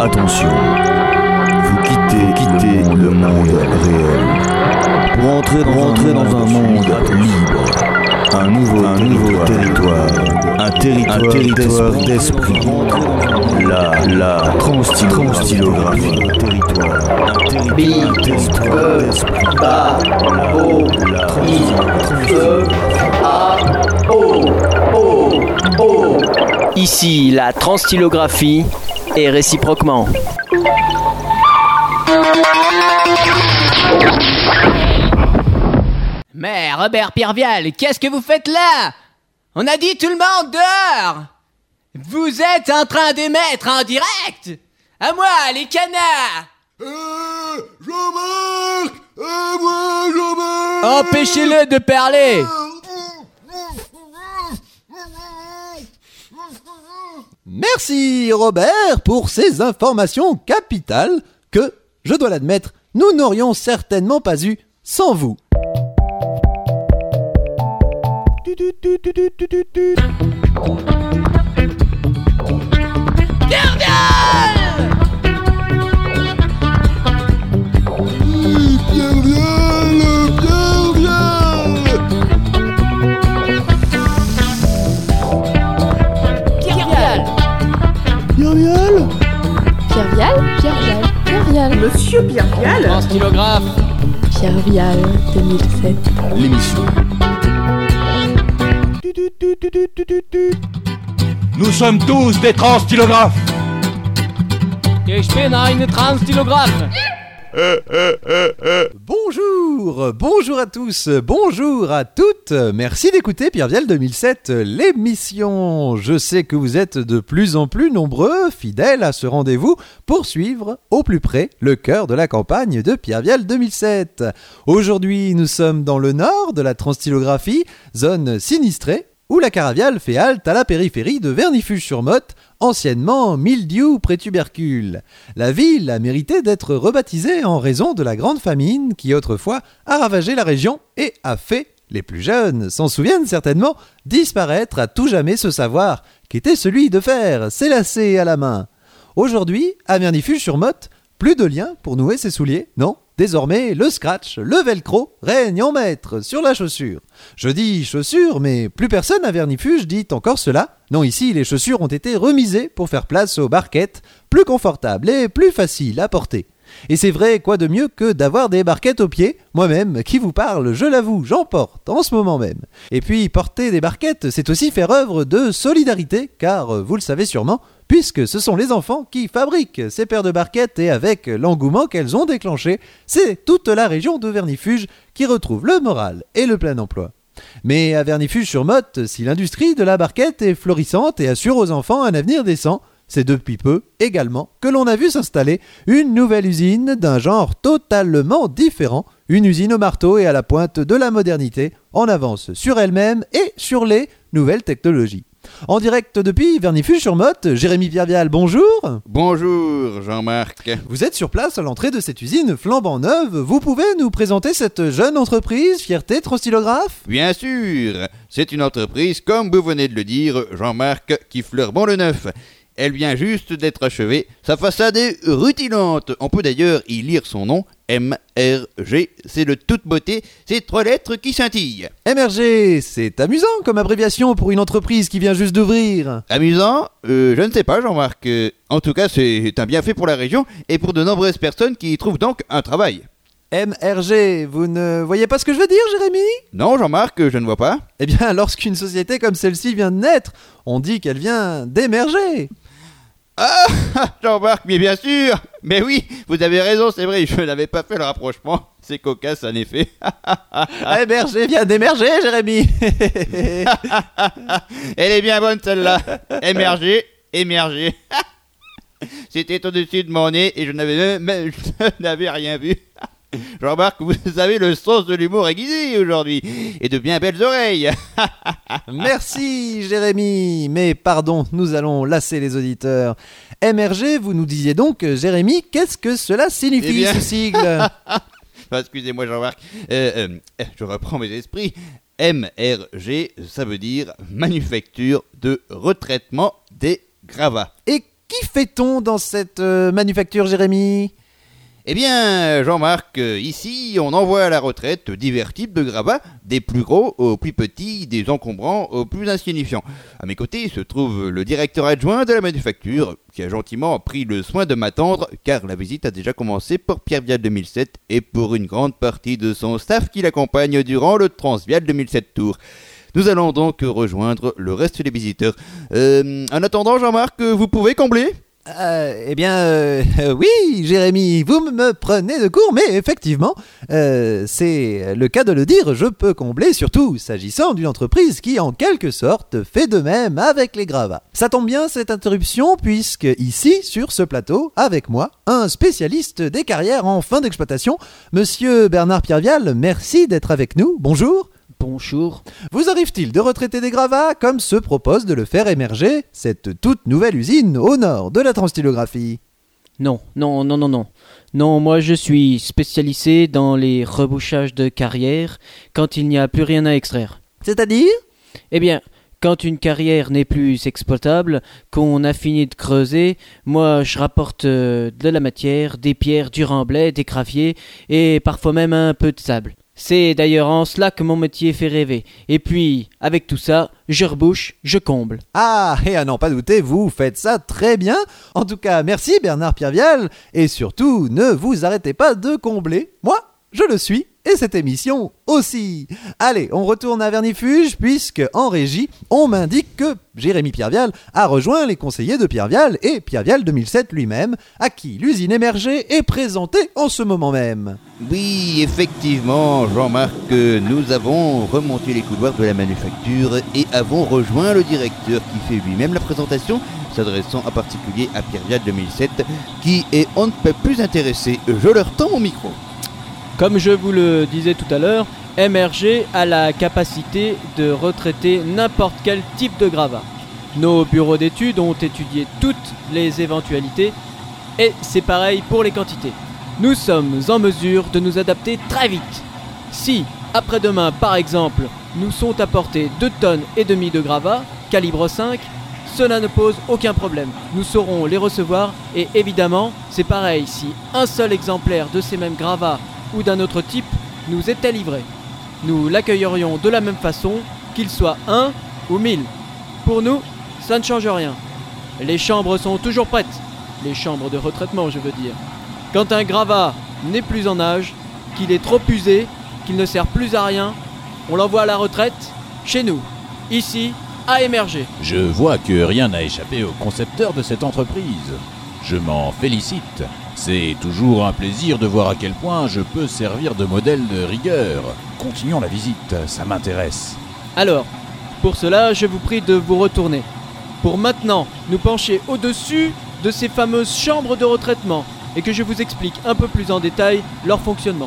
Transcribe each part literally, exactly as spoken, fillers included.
Attention, vous quittez, quittez le monde réel pour entrer dans, entrer dans un monde libre. Un nouveau, un nouveau territoire, un territoire, un territoire d'esprit. La, la transstylographie. Ici, la transstylographie et réciproquement. Mais Robert Pierrevial, qu'est-ce que vous faites là? On a dit tout le monde dehors! Vous êtes en train d'émettre en direct? À moi, les canards! Euh, Jean-Marc! À moi, Jean-Marc! Empêchez-le de parler! Merci Robert pour ces informations capitales que, je dois l'admettre, nous n'aurions certainement pas eues sans vous. Pierre-Vial, Pierre-Vial, Monsieur Pierre-Vial. Transstylographe. Pierre-Vial deux mille sept. L'émission. Nous sommes tous des transstylographes. Ich bin ein Transstylographe. Bonjour, bonjour à tous, bonjour à toutes. Merci d'écouter Pierre-Vial deux mille sept, l'émission. Je sais que vous êtes de plus en plus nombreux, fidèles à ce rendez-vous, pour suivre au plus près le cœur de la campagne de Pierre-Vial deux mille sept. Aujourd'hui, nous sommes dans le nord de la transstylographie, zone sinistrée, où la Caraviale fait halte à la périphérie de Vernifuge-sur-Motte, anciennement Mildiou-près-Tubercule. La ville a mérité d'être rebaptisée en raison de la grande famine qui autrefois a ravagé la région et a fait, les plus jeunes s'en souviennent certainement, disparaître à tout jamais ce savoir qu'était celui de faire ses lacets à la main. Aujourd'hui, à Vernifuge-sur-Motte, plus de lien pour nouer ses souliers, non ? Désormais, le scratch, le velcro règne en maître sur la chaussure. Je dis chaussure, mais plus personne à Vernifuge dit encore cela. Non, ici, les chaussures ont été remisées pour faire place aux barquettes, plus confortables et plus faciles à porter. Et c'est vrai, quoi de mieux que d'avoir des barquettes aux pieds? Moi-même, qui vous parle, je l'avoue, j'en porte en ce moment même. Et puis, porter des barquettes, c'est aussi faire œuvre de solidarité, car, vous le savez sûrement, puisque ce sont les enfants qui fabriquent ces paires de barquettes et avec l'engouement qu'elles ont déclenché, c'est toute la région de Vernifuge qui retrouve le moral et le plein emploi. Mais à Vernifuge-sur-Motte, si l'industrie de la barquette est florissante et assure aux enfants un avenir décent, c'est depuis peu, également, que l'on a vu s'installer une nouvelle usine d'un genre totalement différent, une usine au marteau et à la pointe de la modernité, en avance sur elle-même et sur les nouvelles technologies. En direct depuis Vernifuge-sur-Motte, Jérémy Pierre-Vial, bonjour. Bonjour Jean-Marc. Vous êtes sur place à l'entrée de cette usine flambant neuve. Vous pouvez nous présenter cette jeune entreprise, Fierté Transstylographe ? Bien sûr, c'est une entreprise, comme vous venez de le dire, Jean-Marc, qui fleure bon le neuf. Elle vient juste d'être achevée, sa façade est rutilante. On peut d'ailleurs y lire son nom, M R G, c'est de toute beauté, ces trois lettres qui scintillent. M R G, c'est amusant comme abréviation pour une entreprise qui vient juste d'ouvrir. Amusant ? euh, Je ne sais pas Jean-Marc. Euh, en tout cas, c'est un bienfait pour la région et pour de nombreuses personnes qui y trouvent donc un travail. M R G, vous ne voyez pas ce que je veux dire, Jérémy ? Non, Jean-Marc, je ne vois pas. Eh bien, lorsqu'une société comme celle-ci vient de naître, on dit qu'elle vient d'émerger. Ah, Jean-Marc, mais bien sûr. Mais oui, vous avez raison, c'est vrai, je n'avais pas fait le rapprochement. C'est cocasse, en effet. M R G vient d'émerger, Jérémy. Elle est bien bonne, celle-là. Émerger, émerger. C'était au-dessus de mon nez et je n'avais, même, je n'avais rien vu. Jean-Marc, vous avez le sens de l'humour aiguisé aujourd'hui, et de bien belles oreilles. Merci Jérémy, mais pardon, nous allons lasser les auditeurs. M R G, vous nous disiez donc, Jérémy, qu'est-ce que cela signifie, eh bien... ce sigle? Enfin, excusez-moi Jean-Marc, euh, euh, je reprends mes esprits. M R G, ça veut dire Manufacture de retraitement des gravats. Et Qu'y fait-on dans cette euh, manufacture, Jérémy ? Eh bien, Jean-Marc, euh, ici, on envoie à la retraite divers types de gravats, des plus gros aux plus petits, des encombrants aux plus insignifiants. À mes côtés se trouve le directeur adjoint de la manufacture, qui a gentiment pris le soin de m'attendre, car la visite a déjà commencé pour Pierre Vial deux mille sept et pour une grande partie de son staff qui l'accompagne durant le Transvial deux mille sept Tour. Nous allons donc rejoindre le reste des visiteurs. Euh, en attendant, Jean-Marc, vous pouvez combler ? Euh, eh bien, euh, euh, oui, Jérémy, vous me prenez de court, mais effectivement, euh, c'est le cas de le dire, je peux combler, surtout s'agissant d'une entreprise qui, en quelque sorte, fait de même avec les gravats. Ça tombe bien cette interruption, puisque ici, sur ce plateau, avec moi, un spécialiste des carrières en fin d'exploitation, Monsieur Bernard Pierre-Vial, merci d'être avec nous, bonjour. Bonjour. Vous arrive-t-il de retraiter des gravats comme se propose de le faire émerger cette toute nouvelle usine au nord de la transtylographie ? Non, non, non, non, non. Non, moi je suis spécialisé dans les rebouchages de carrières quand il n'y a plus rien à extraire. C'est-à-dire ? Eh bien, quand une carrière n'est plus exploitable, qu'on a fini de creuser, moi je rapporte euh, de la matière, des pierres, du remblai, des graviers et parfois même un peu de sable. C'est d'ailleurs en cela que mon métier fait rêver. Et puis, avec tout ça, je rebouche, je comble. Ah, et à n'en pas douter, vous faites ça très bien. En tout cas, merci Bernard Pierre-Vial. Et surtout, ne vous arrêtez pas de combler. Moi, je le suis. Et cette émission aussi. Allez, on retourne à Vernifuge, puisque en régie, on m'indique que Jérémy Pierre-Vial a rejoint les conseillers de Pierre Vial et Pierre Vial deux mille sept lui-même, à qui l'usine émergée est présentée en ce moment même. Oui, effectivement, Jean-Marc, nous avons remonté les couloirs de la manufacture et avons rejoint le directeur qui fait lui-même la présentation, s'adressant en particulier à Pierre Vial deux mille sept, qui est on ne peut plus intéressé. Je leur tends mon micro. Comme je vous le disais tout à l'heure, M R G a la capacité de retraiter n'importe quel type de gravat. Nos bureaux d'études ont étudié toutes les éventualités et c'est pareil pour les quantités. Nous sommes en mesure de nous adapter très vite. Si, après-demain par exemple, nous sont apportés deux tonnes et demie de gravats, calibre cinq, cela ne pose aucun problème. Nous saurons les recevoir et évidemment, c'est pareil si un seul exemplaire de ces mêmes gravats ou d'un autre type nous était livré. Nous l'accueillerions de la même façon, qu'il soit un ou mille. Pour nous, ça ne change rien. Les chambres sont toujours prêtes. Les chambres de retraitement, je veux dire. Quand un gravat n'est plus en âge, qu'il est trop usé, qu'il ne sert plus à rien, on l'envoie à la retraite, chez nous, ici, à M R G. Je vois que rien n'a échappé au concepteur de cette entreprise. Je m'en félicite. C'est toujours un plaisir de voir à quel point je peux servir de modèle de rigueur. Continuons la visite, ça m'intéresse. Alors, pour cela, je vous prie de vous retourner. Pour maintenant nous pencher au-dessus de ces fameuses chambres de retraitement et que je vous explique un peu plus en détail leur fonctionnement.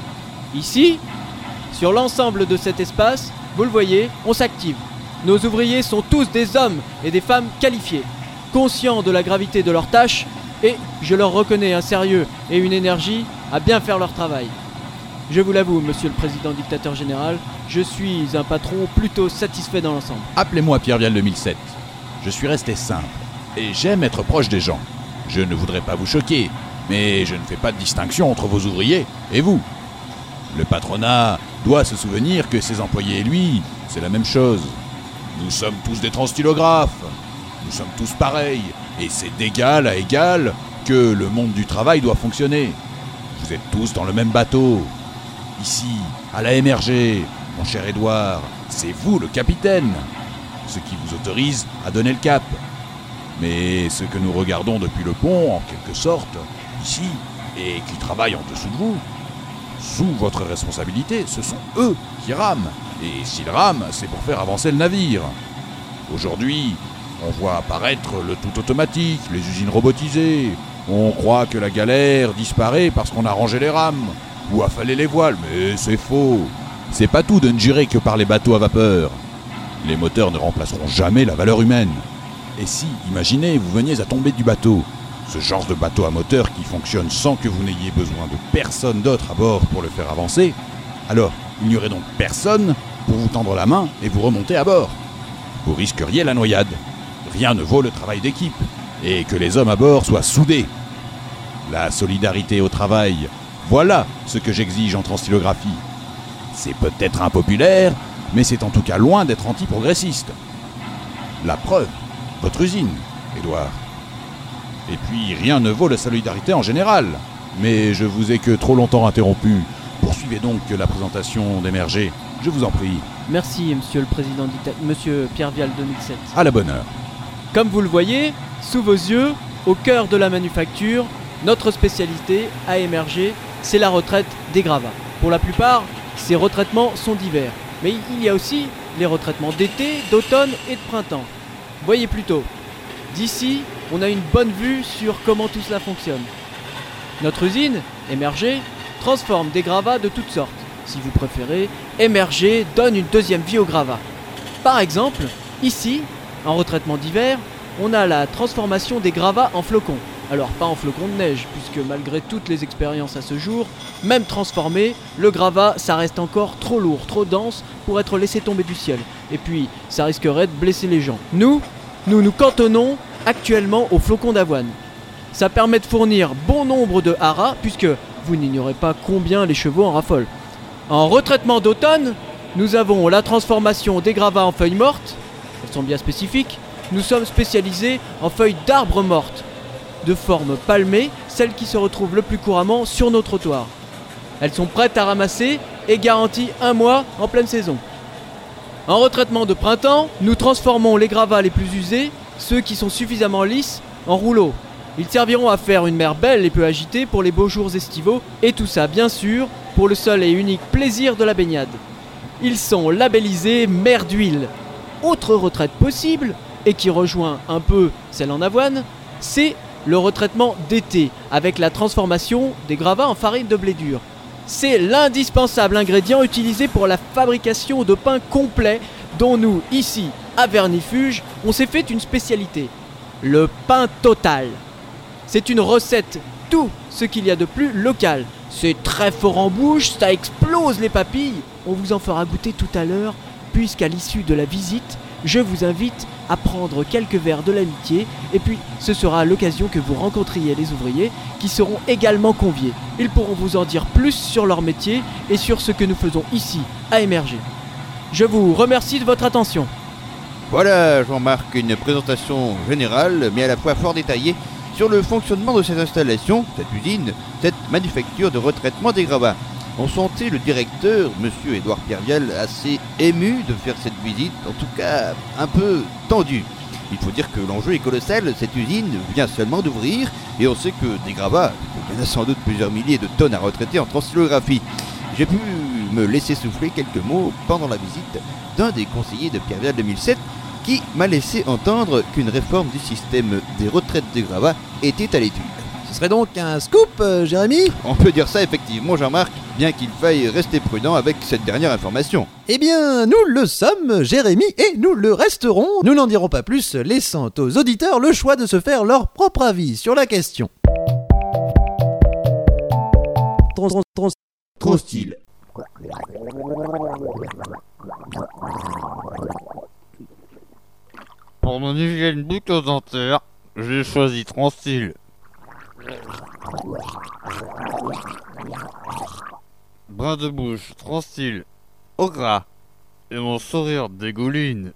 Ici, sur l'ensemble de cet espace, vous le voyez, on s'active. Nos ouvriers sont tous des hommes et des femmes qualifiés, conscients de la gravité de leurs tâches. Et je leur reconnais un sérieux et une énergie à bien faire leur travail. Je vous l'avoue, monsieur le président dictateur général, je suis un patron plutôt satisfait dans l'ensemble. Appelez-moi Pierre Vial deux mille sept. Je suis resté simple et j'aime être proche des gens. Je ne voudrais pas vous choquer, mais je ne fais pas de distinction entre vos ouvriers et vous. Le patronat doit se souvenir que ses employés et lui, c'est la même chose. Nous sommes tous des transtylographes. Nous sommes tous pareils. Et c'est d'égal à égal que le monde du travail doit fonctionner. Vous êtes tous dans le même bateau. Ici, à la M R G, mon cher Édouard, c'est vous le capitaine. Ce qui vous autorise à donner le cap. Mais ce que nous regardons depuis le pont, en quelque sorte, ici, et qui travaillent en dessous de vous, sous votre responsabilité, ce sont eux qui rament. Et s'ils rament, c'est pour faire avancer le navire. Aujourd'hui, on voit apparaître le tout automatique, les usines robotisées. On croit que la galère disparaît parce qu'on a rangé les rames ou affalé les voiles, mais c'est faux. C'est pas tout de ne gérer que par les bateaux à vapeur. Les moteurs ne remplaceront jamais la valeur humaine. Et si, imaginez, vous veniez à tomber du bateau, ce genre de bateau à moteur qui fonctionne sans que vous n'ayez besoin de personne d'autre à bord pour le faire avancer, alors il n'y aurait donc personne pour vous tendre la main et vous remonter à bord. Vous risqueriez la noyade. Rien ne vaut le travail d'équipe. et que les hommes à bord soient soudés. La solidarité au travail, voilà ce que j'exige en transstylographie. C'est peut-être impopulaire, mais c'est en tout cas loin d'être anti-progressiste. La preuve, votre usine, Édouard. Et puis, rien ne vaut la solidarité en général. Mais je vous ai que trop longtemps interrompu. Poursuivez donc la présentation d'M R G, je vous en prie. Merci, monsieur le président d'Ita... Monsieur Pierre Vial deux mille sept. À la bonne heure. Comme vous le voyez, sous vos yeux, au cœur de la manufacture, notre spécialité, à M R G, c'est la retraite des gravats. Pour la plupart, ces retraitements sont divers. Mais il y a aussi les retraitements d'été, d'automne et de printemps. Voyez plutôt, d'ici, on a une bonne vue sur comment tout cela fonctionne. Notre usine, M R G, transforme des gravats de toutes sortes. Si vous préférez, M R G donne une deuxième vie aux gravats. Par exemple, ici, en retraitement d'hiver, on a la transformation des gravats en flocons. Alors pas en flocons de neige, puisque malgré toutes les expériences à ce jour, même transformé, le gravat ça reste encore trop lourd, trop dense pour être laissé tomber du ciel. Et puis ça risquerait de blesser les gens. Nous, nous nous cantonnons actuellement aux flocons d'avoine. Ça permet de fournir bon nombre de haras, puisque vous n'ignorez pas combien les chevaux en raffolent. En retraitement d'automne, nous avons la transformation des gravats en feuilles mortes. Elles sont bien spécifiques. Nous sommes spécialisés en feuilles d'arbres mortes, de forme palmée, celles qui se retrouvent le plus couramment sur nos trottoirs. Elles sont prêtes à ramasser et garanties un mois en pleine saison. En retraitement de printemps, nous transformons les gravats les plus usés, ceux qui sont suffisamment lisses, en rouleaux. Ils serviront à faire une mer belle et peu agitée pour les beaux jours estivaux, et tout ça bien sûr pour le seul et unique plaisir de la baignade. Ils sont labellisés mer d'huile. Autre retraite possible, et qui rejoint un peu celle en avoine, c'est le retraitement d'été, avec la transformation des gravats en farine de blé dur. C'est l'indispensable ingrédient utilisé pour la fabrication de pain complet, dont nous, ici, à Vernifuge, on s'est fait une spécialité. Le pain total. C'est une recette, tout ce qu'il y a de plus local. C'est très fort en bouche, ça explose les papilles. On vous en fera goûter tout à l'heure, puisqu'à l'issue de la visite, je vous invite à prendre quelques verres de l'amitié, et puis ce sera l'occasion que vous rencontriez les ouvriers qui seront également conviés. Ils pourront vous en dire plus sur leur métier et sur ce que nous faisons ici à M R G. Je vous remercie de votre attention. Voilà, Jean-Marc, une présentation générale, mais à la fois fort détaillée, sur le fonctionnement de cette installation, cette usine, cette manufacture de retraitement des gravats. On sentait le directeur, monsieur Édouard Pierre Vial, assez ému de faire cette visite, en tout cas un peu tendu. Il faut dire que l'enjeu est colossal, cette usine vient seulement d'ouvrir, et on sait que des gravats, il y en a sans doute plusieurs milliers de tonnes à retraiter en transstylographie. J'ai pu me laisser souffler quelques mots pendant la visite d'un des conseillers de Pierre Vial deux mille sept, qui m'a laissé entendre qu'une réforme du système des retraites des gravats était à l'étude. Ce serait donc un scoop, euh, Jérémy ? On peut dire ça effectivement, Jean-Marc, bien qu'il faille rester prudent avec cette dernière information. Eh bien, nous le sommes, Jérémy, et nous le resterons. Nous n'en dirons pas plus, laissant aux auditeurs le choix de se faire leur propre avis sur la question. Trans, trans, trans, Trop style. Pour mon hygiène bucco-dentaire, j'ai choisi Transstyle. Brin de bouche, Transstyle, au gras, et mon sourire dégouline.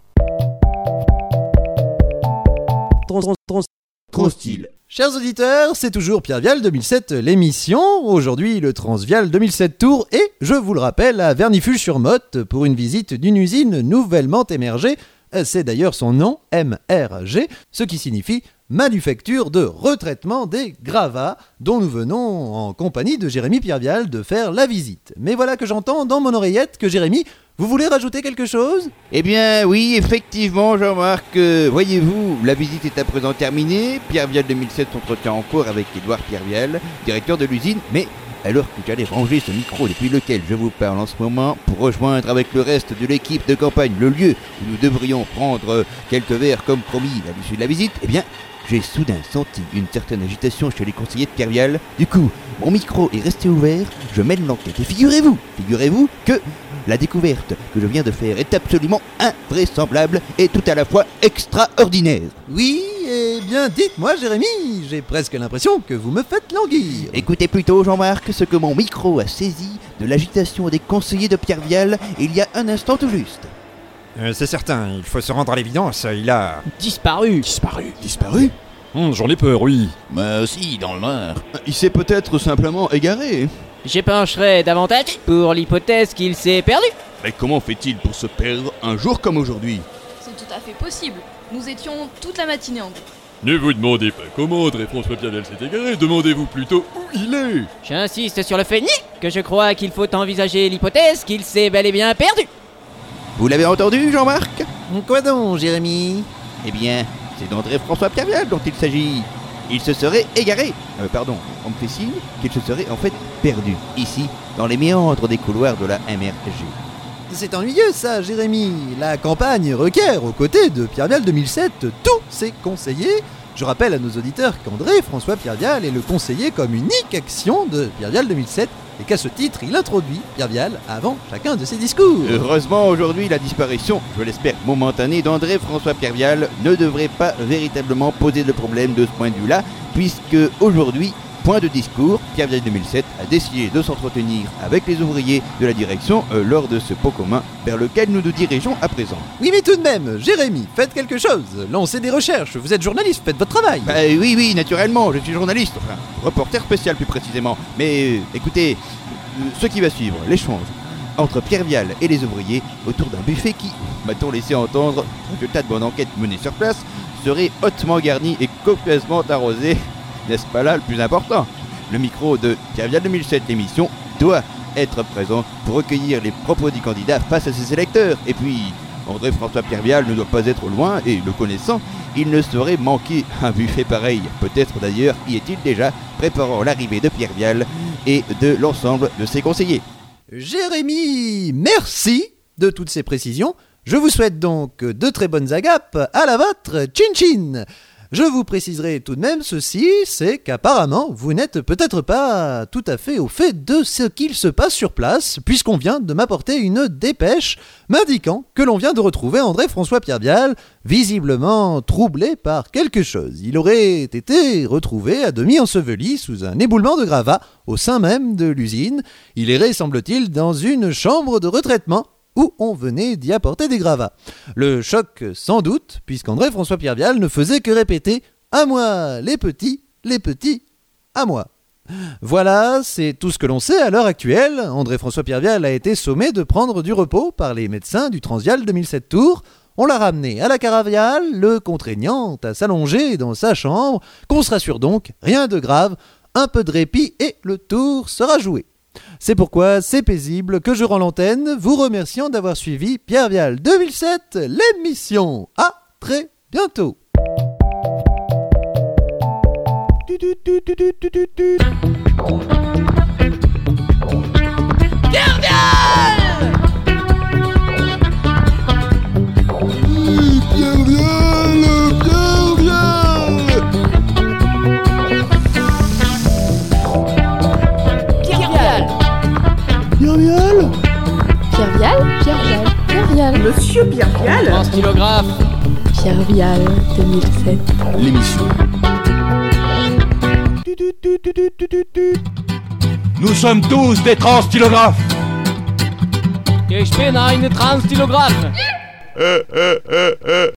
trans, trans, trans, Trop style. Chers auditeurs, c'est toujours Pierre Vial deux mille sept l'émission. Aujourd'hui, le Transvial deux mille sept Tour et, je vous le rappelle, à Vernifuge-sur-Motte pour une visite d'une usine nouvellement émergée. C'est d'ailleurs son nom, M R G, ce qui signifie manufacture de retraitement des gravats, dont nous venons, en compagnie de Jérémy Pierre Vial, de faire la visite. Mais voilà que j'entends dans mon oreillette que Jérémy, vous voulez rajouter quelque chose ? Eh bien oui, effectivement Jean-Marc, euh, voyez-vous, la visite est à présent terminée. Pierre Vial deux mille sept s'entretient en cours avec Édouard Pierre Vial, directeur de l'usine, mais alors que j'allais ranger ce micro depuis lequel je vous parle en ce moment pour rejoindre avec le reste de l'équipe de campagne le lieu où nous devrions prendre quelques verres comme promis à l'issue de la visite, eh bien j'ai soudain senti une certaine agitation chez les conseillers de Pierre Vial. Du coup, mon micro est resté ouvert, je mène l'enquête et figurez-vous, figurez-vous que la découverte que je viens de faire est absolument invraisemblable et tout à la fois extraordinaire. Oui, Eh bien, dites-moi, Jérémy, j'ai presque l'impression que vous me faites languir. Écoutez plutôt, Jean-Marc, ce que mon micro a saisi de l'agitation des conseillers de Pierre Vial il y a un instant tout juste. Euh, c'est certain, il faut se rendre à l'évidence, il a... Disparu. Disparu. Disparu ? Hum, j'en ai peur, oui. Mais si, dans le noir. Il s'est peut-être simplement égaré. Je pencherai davantage pour l'hypothèse qu'il s'est perdu. Mais comment fait-il pour se perdre un jour comme aujourd'hui ? C'est tout à fait possible. Nous étions toute la matinée en groupe. Ne vous demandez pas comment André François Pierre s'est égaré, demandez-vous plutôt où il est. J'insiste sur le fait que je crois qu'il faut envisager l'hypothèse qu'il s'est bel et bien perdu. Vous l'avez entendu, Jean-Marc ? Quoi donc, Jérémy ? Eh bien, c'est d'André François Pierre Vial dont il s'agit. Il se serait égaré. Euh, pardon, on me fait signe qu'il se serait en fait perdu, ici, dans les méandres des couloirs de la M R G. C'est ennuyeux ça, Jérémy. La campagne requiert, aux côtés de Pierre Vial deux mille sept, tous ses conseillers. Je rappelle à nos auditeurs qu'André François Pierre Vial est le conseiller comme unique action de Pierre Vial deux mille sept et qu'à ce titre, il introduit Pierre Vial avant chacun de ses discours. Heureusement, aujourd'hui, la disparition, je l'espère momentanée, d'André François Pierre Vial ne devrait pas véritablement poser de problème de ce point de vue-là, puisque aujourd'hui, point de discours, Pierre Vial deux mille sept a décidé de s'entretenir avec les ouvriers de la direction euh, lors de ce pot commun vers lequel nous nous dirigeons à présent. Oui, mais tout de même, Jérémy, faites quelque chose. Lancez des recherches. Vous êtes journaliste, faites votre travail. Bah oui, oui, naturellement, je suis journaliste, enfin, reporter spécial plus précisément. Mais euh, écoutez, euh, ce qui va suivre, l'échange entre Pierre Vial et les ouvriers autour d'un buffet qui, m'a-t-on laissé entendre, résultat de bonne enquête menée sur place, serait hautement garni et copieusement arrosé. N'est-ce pas là le plus important ? Le micro de Pierre Vial deux mille sept, l'émission, doit être présent pour recueillir les propos du candidat face à ses électeurs. Et puis, André François Pierre Vial ne doit pas être loin, et le connaissant, il ne saurait manquer un buffet pareil. Peut-être d'ailleurs y est-il déjà, préparant l'arrivée de Pierre Vial et de l'ensemble de ses conseillers. Jérémy, merci de toutes ces précisions. Je vous souhaite donc de très bonnes agapes à la vôtre, chin chin. Je vous préciserai tout de même ceci, c'est qu'apparemment, vous n'êtes peut-être pas tout à fait au fait de ce qu'il se passe sur place, puisqu'on vient de m'apporter une dépêche m'indiquant que l'on vient de retrouver André François Pierre Vial, visiblement troublé par quelque chose. Il aurait été retrouvé à demi enseveli sous un éboulement de gravats au sein même de l'usine. Il errait, semble-t-il, dans une chambre de retraitement, où on venait d'y apporter des gravats. Le choc sans doute, puisqu'André François Pierre Vial ne faisait que répéter « À moi, les petits, les petits, à moi ». Voilà, c'est tout ce que l'on sait à l'heure actuelle. André François Pierre Vial a été sommé de prendre du repos par les médecins du Transvial deux mille sept Tours. On l'a ramené à la Caraviale, le contraignant à s'allonger dans sa chambre, qu'on se rassure donc, rien de grave, un peu de répit et le tour sera joué. C'est pourquoi c'est paisible que je rends l'antenne, vous remerciant d'avoir suivi Pierre Vial deux mille sept, l'émission. À très bientôt. Pierre Vial ! Pierre Vial, Pierre Vial. Pierre Vial. Pierre Vial. Pierre Vial. Pierre Vial. Pierre Vial. Monsieur Pierre Vial. Un stylographe. Pierre Vial deux mille sept. L'émission. Nous sommes tous des transstylographes. Ich bin ein Transstylographe. Euh, euh, euh, euh.